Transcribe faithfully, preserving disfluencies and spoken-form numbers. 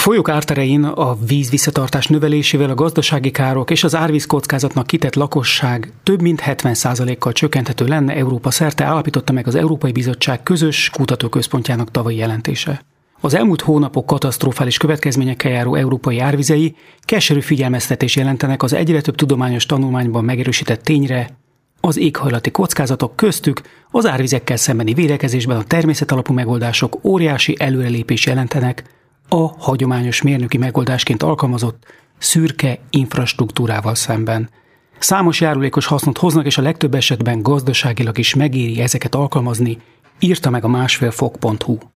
folyók árterein a víz visszatartás növelésével a gazdasági károk és az árvíz kockázatnak kitett lakosság több mint hetven százalékkal csökkenthető lenne Európa szerte, állapította meg az Európai Bizottság közös kutatóközpontjának tavalyi jelentése. Az elmúlt hónapok katasztrofális következményekkel járó európai árvizei keserű figyelmeztetés jelentenek az egyre több tudományos tanulmányban megerősített tényre, az éghajlati kockázatok köztük az árvizekkel szembeni védekezésben a természetalapú megoldások óriási előrelépés jelentenek a hagyományos mérnöki megoldásként alkalmazott szürke infrastruktúrával szemben. Számos járulékos hasznot hoznak, és a legtöbb esetben gazdaságilag is megéri ezeket alkalmazni, írta meg a másfélfok pont hu.